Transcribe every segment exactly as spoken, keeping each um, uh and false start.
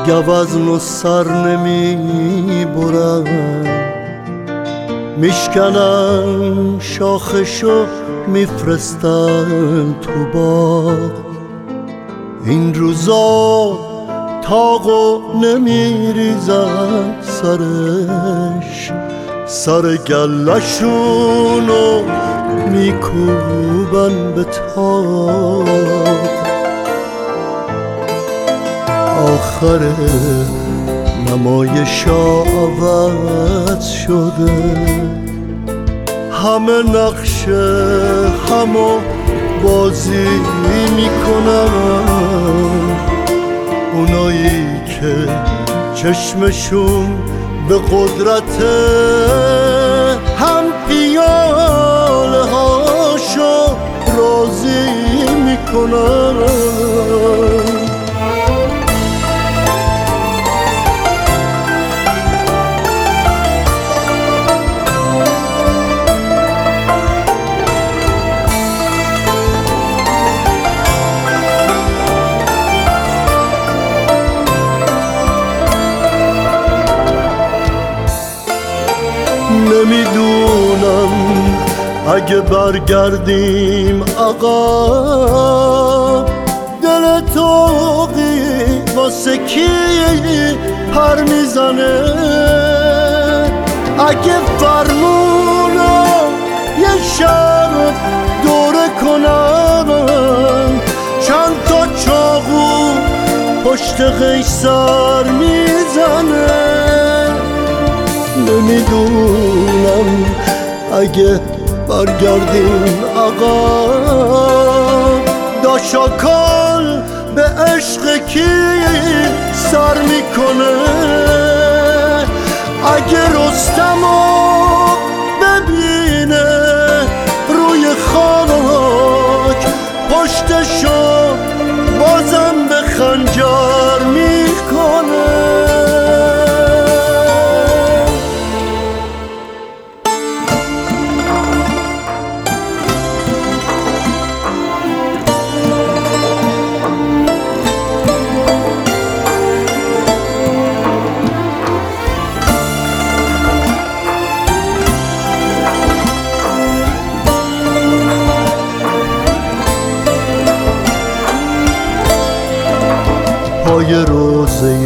گوزن و سر نمی برن، میشکنن شاخشو میفرستن تو باغ. این روزا تاقو نمیریزن سرش، سر گلشونو میکوبن به تاق. آخر نمایشا عوض شده، همه نقشه همو بازی میکنن. اونایی که چشمشون به قدرته هم پیاله هاشو راضی میکنن. نمیدونم اگه برگردیم عقب، دل توقی واسه کی پر میزنه؟ اگه فرمونو یه شب دوره کنم، چند تا چاقو پشت قیصر میزنه. نمیدونم اگه برگردیم عقب، داشاکال به عشق کی سر میکنه؟ اگه رستمو ببینه روی خاک، پشتشو بازم به خنجر میکنه. پای روزه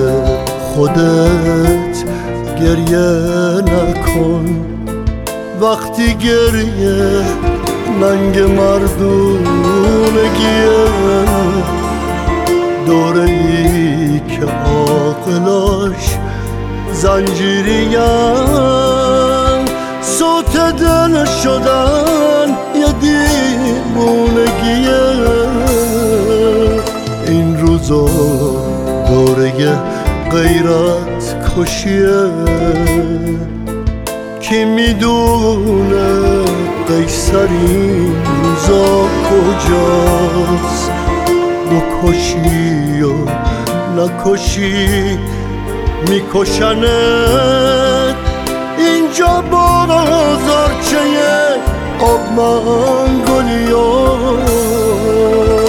خودت گریه نکن، وقتی گریه ننگ مردونگیه. دوره ای که عاقلاش زنجیریم، صوت دل شدن یه دیوونگیه. این روزا دوره غیرت کشیه، کی میدونه قیصر این روزا کجاست؟ بکشی و نکشی میکشنت. اینجا بازارچه آب منگولیا.